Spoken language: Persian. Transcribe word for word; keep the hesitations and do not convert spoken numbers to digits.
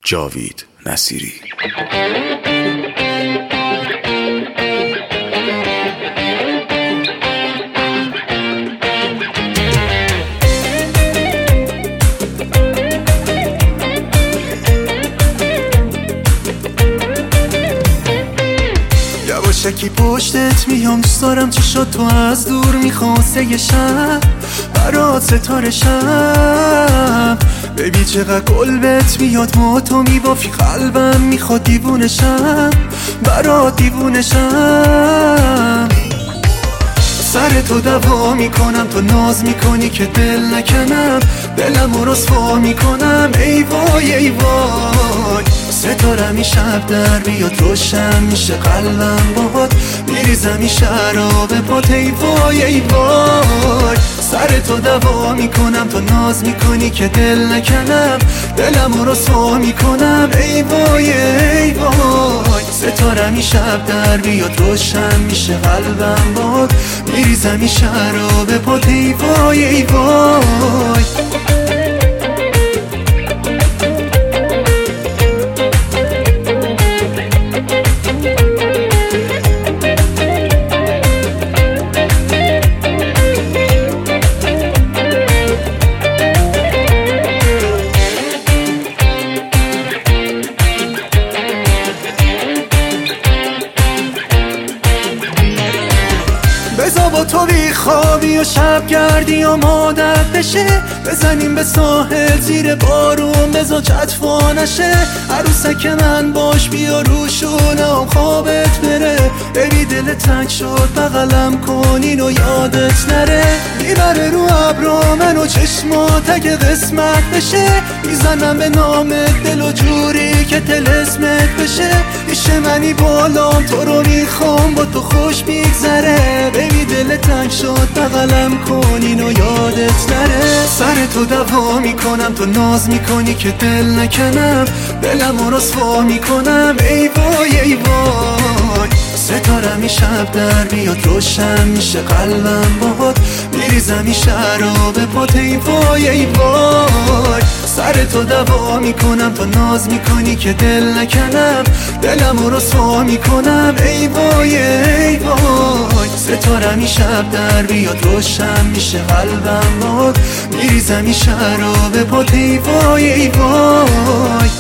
جاوید نصیری. یواشکی پشتت میام، دوست دارم چشات تو از دور میخواسته یه شب برات ستاره شب. ببین چقدر قلبت میاد، ما تو میبافی قلبم میخواد دیوونه شم، برات دیوونه شم. سر تو دوا میکنم، تو ناز میکنی که دل نکنم، دلم رو رسوا میکنم. ای وای ای وای، ستاره می شب در بیاد، روشن میشه قلبم باهات، میریزم این شراب پات. ای وای ای وای، سر تو دوا میکنم، تو ناز میکنی که دل نکنم، دلم رو رسوا میکنم. ای وای ای وای، ستاره می شب در بیاد، روشن میشه قلبم باهات، میریزم این شراب پات. ای وای ای وای. بزا با تو بی خوابی و شب گردی و مادت بشه، بزنیم به ساحل زیر بارون، بزا چطفا نشه. عروسک من باش، بیا روشونم خوابت بره. ببی دل تنگ شد بغلم کنین و یادت نره، میبره رو ابرا منو چشمات اگه قسمت بشه. میزنم به نامت دل و جوری که طلسمت بشه. پیش منی بالام، تو رو میخوام، با تو خوش میگذره. ببی دل تنگ شد بغلم کنین و یادت نره. سر تو دوا میکنم، تو ناز میکنی که دل نکنم، دلم رو رسوا میکنم. ای وای ای وای، ستاره می شب در بیاد، روشن میشه قلبم باهات، میریزم این شراب پات. ای وای ای وای، سر تو دوا میکنم، تو ناز میکنی که دل نکنم، دلم رو رسوا میکنم. ای وای ای وای، ستاره می شب در بیاد، روشن میشه قلبم باهات، میریزم این شراب پات. ای وای ای وای.